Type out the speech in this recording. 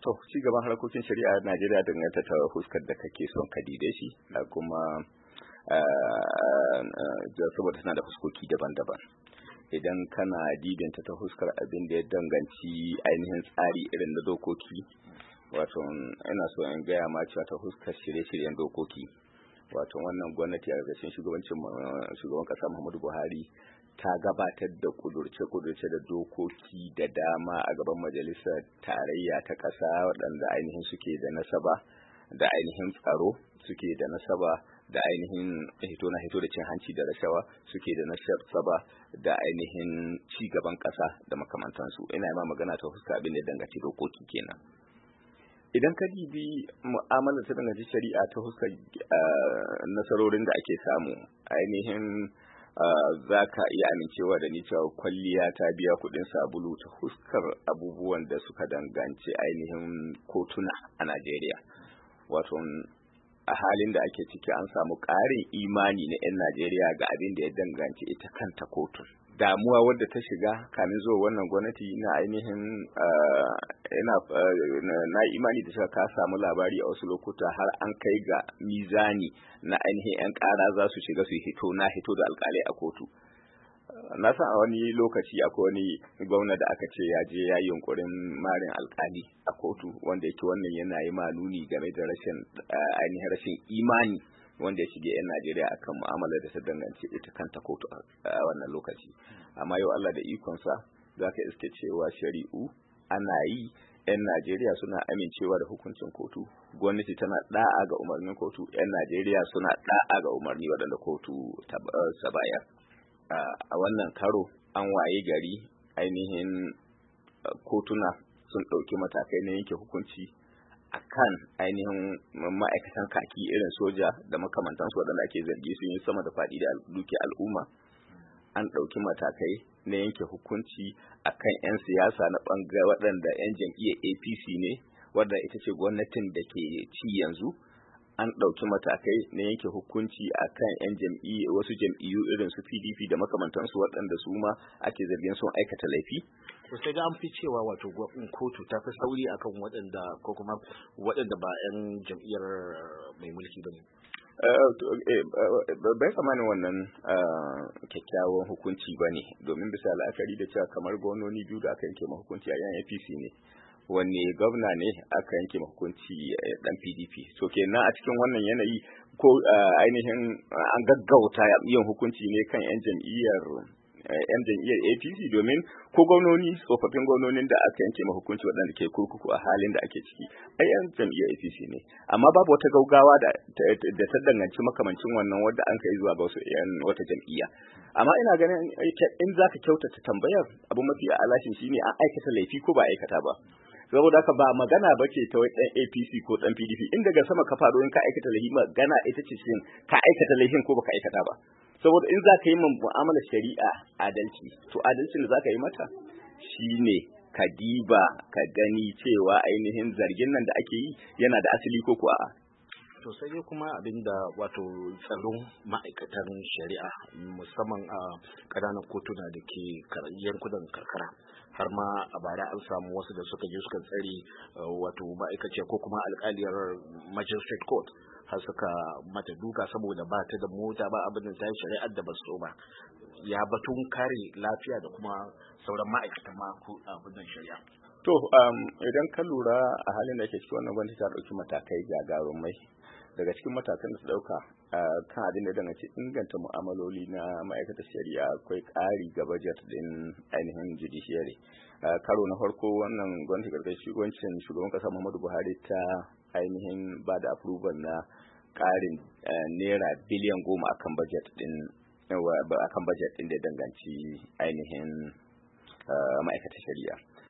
To, ci gaban harkokin shari'a a Najeriya danganta ta huskar da kake son ka dide shi, kuma saboda tana da fuskoki daban-daban. Idan kana didinta ta huskar abin da ya danganci ainihin tsari irin na dokoki, wato ina so in gaya ma cewa ta huskar shirye-shiryen dokoki, wato wannan gwamnati a ƙarƙashin shugaban ƙasa Muhammadu Buhari ta gabatar da kudurce-kudurce da dokoki da dama a gaban majalisar tarayya ta ƙasa waɗanda ainihin suke da nasaba da ainihin tsaro, suke da nasaba da ainihin hito da cin hanci da rashawa, suke da nasaba da ainihin ci gaban ƙasa da makamantansu. Ina ma magana ta fuska abin da danganci dokoki kenan. Idan ka dibi mu'amalar ta danganci shari'a ta fuskar nasarorin da ake samu, ainihin za ka iya amincewa da ni cewa kwalliya ta biya kuɗin sabulu ta fuskar abubuwan da suka danganci ainihin kotuna a Najeriya. Wato a halin da ake ciki an samu ƙarin imani na 'yan Najeriya ga abin da ya danganci ita kanta kotun. Damuwa wadda ta shiga kamin zuwa wannan gwamnati na ainihin na imani da suka ka samu labari a wasu lokuta har an kai ga mizani na ainihin 'yan ƙara za su shiga su hito da alƙalai a kotu. Na san a wani lokaci akwai wani gwamna da aka ce ya je ya yi yunkurin marin alƙali a kotu, wanda yake wannan yana yi nuni game da rashin imani wanda ya shige 'yan Najeriya akan mu'amalar da ta danganci ita kanta kotu a wannan lokaci. Amma yau Allah da ikonsa za ka iske cewa shari'u ana yi, 'yan Najeriya suna amincewa da hukuncin kotu, gwamnati tana da'a ga umarnin kotu, 'yan Najeriya suna da'a ga umarni waɗanda kotu ta bayar. A wannan karo an waye gari ainihin kotuna sun ɗauki matakai na yanke hukunci akan ainihin ma'aikatan kaki irin soja da makamantansu waɗanda ake zargi sun yi sama da faɗi da duke al'umma. An ɗauki matakai na yanke hukunci akan 'yan siyasa na waɗanda 'yan jam'iyyar APC ne, wadda ita ce gwamnatin da ke ci yanzu. An ɗauki matakai na yanke hukunci akan 'yan wasu jam'iyyu irin su PDP da makamantansu waɗanda su ma ake zargin sun aikata laifi. Sai da an fi cewa wato kotu ta fi sauri akan waɗanda ko kuma waɗanda ba 'yan jam'iyyar mai mulki ba ne. Bai tsammanin wannan kyakkyawan hukunci ba ne, domin bisa la'akari da cewa kamar gwamnoni biyu da aka yanke ma hukunci a yan APC ne, wanne gwamna ne aka yanke ma hukunci dan PDP. So kenan a cikin wannan yanayi ko ainihin an gaggauta yin hukunci ne kan yan jam'iyyar APC, domin ko gwamnoni, tsofaffin gwamnonin da aka yanke ma hukunci waɗanda ke kurkuku a halin da ake ciki ai yan jam'iyyar APC ne, amma babu wata gaugawa da ta danganci makamancin wannan wadda an kai zuwa ga wasu yan wata jam'iyya. Amma ina ganin in zaka kyautata tambayar, abu mafi alashin shine an aikata laifi ko ba aikata ba. Saboda haka ba magana ba ce ta wai ɗan APC ko ɗan PDP, in daga sama ka faɗo in ka aikata laifi, magana ita ce shin ka aikata laifin ko baka aikata ba. Saboda in za ka yi mu'amalar shari'a adalci, to adalcin da za ka yi mata shine ka diba ka gani cewa ainihin zargin nan da ake yi yana da asali ko kuwa a'a. To sai dai kuma abinda wato tsaron ma'aikatan shari'a musamman a ƙananan kotuna da ke yankunan karkara, har ma a bara an samu wasu da suka je suka tsare wato ma'aikaciya ko kuma alƙaliyar magistrate court, har suka mata duka saboda ba ta da mota ba abin da ta yi shari'ar da ba su ba. Ya batun kare lafiya da kuma sauran ma'aikatan ma abin da shari'a. To idan ka lura a halin da ke cikin wannan gwamnati ta ɗauki matakai gagarumai. Daga cikin matakan da su ɗauka kan abin da danganci inganta mu'amaloli na ma'aikatar shari'a akwai ƙari ga bajet ɗin ainihin judiciary. Karo na farko wannan gwamnati ƙarƙashin shugaban ƙasa Muhammadu Buhari ta ainihin ba da approval na ƙarin naira biliyan 10 akan bajet ɗin da danganci ainihin ma'aikatar shari'a.